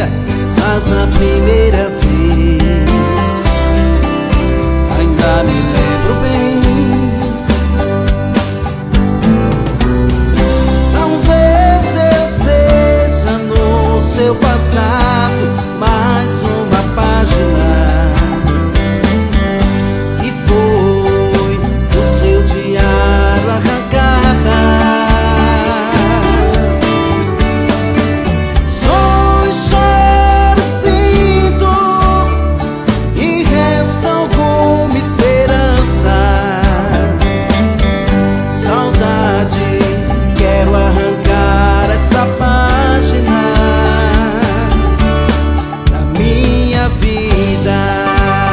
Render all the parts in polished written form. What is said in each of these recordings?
vazia, mas a primeira vez ainda me lembro bem. Talvez eu seja no seu passado mais uma página que foi do seu diário arrancada. Sonho, choro, sinto e resta alguma esperança. Saudade, quero arrancar essa página da minha vida.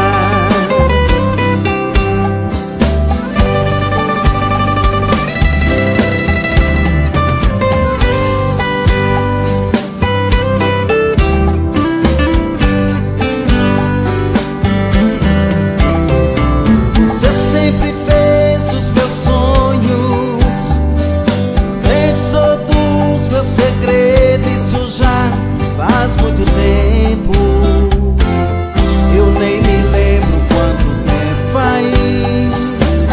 Você sempre fez os meus sonhos, sempre soube dos meus segredos. Isso já faz muito tempo. Eu nem me lembro quanto tempo faz.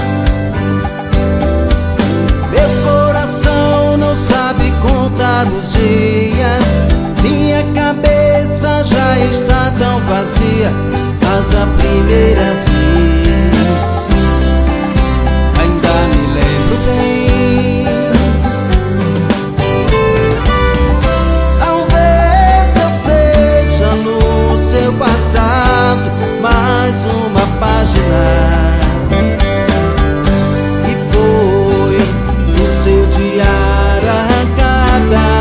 Meu coração não sabe contar os dias. Minha cabeça já está tão vazia, mas a primeira vez ainda me lembro bem. Talvez eu seja no seu passado mais uma página que foi do seu diário arrancada.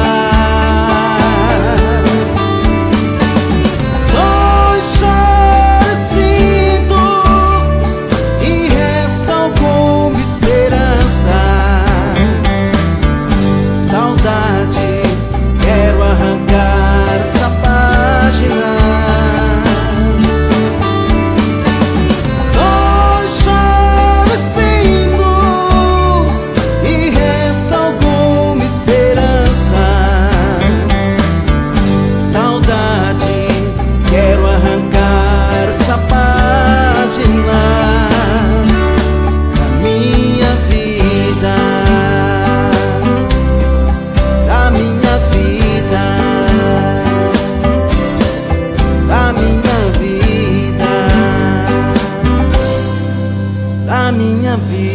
Sonho, choro, sinto e resta alguma esperança. Saudade, quero arrancar essa página. Sonho, choro, sinto e resta alguma esperança. Saudade, quero arrancar essa página da minha vida, da minha vida, da minha vida, da minha vida.